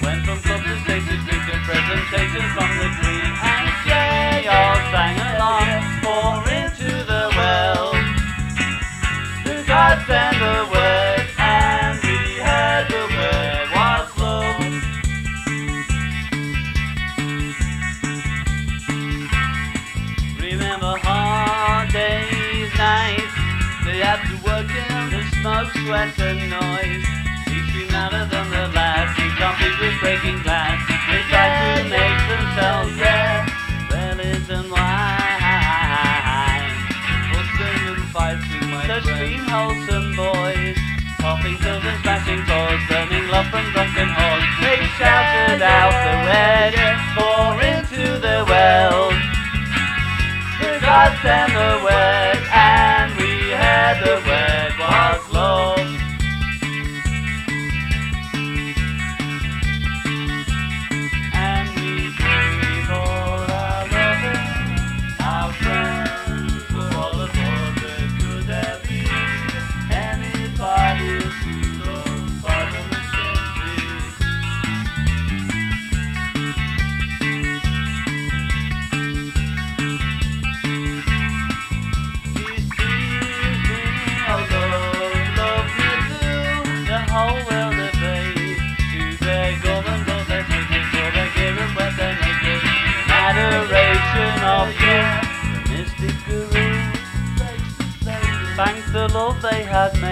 Went from club to stage to street to presentations from the Queen, and they all sang along, pour into the well. The gods sent the word, and we heard the word was love. Remember hard days, nights, they had to work in the smoke, sweat and noise. Each screamed louder than the last, each zombies with breaking glass. They tried to make themselves relatives and wine. Busting and fighting my such clean, wholesome boys, popping pills and smashing toys, burning love from drunken whores. They shouted out the word, pour into the well. The gods sent the word, and we heard the word was love. And we gave all our lovers, our friends, for all the forces could there be. Anybody who loves pardon and sympathy. These tears meaning although love you do, the whole world obeyed to their golden goals, their secrets for their gear and wet their naked in adoration of you, the mystic guru. Thank the Lord they had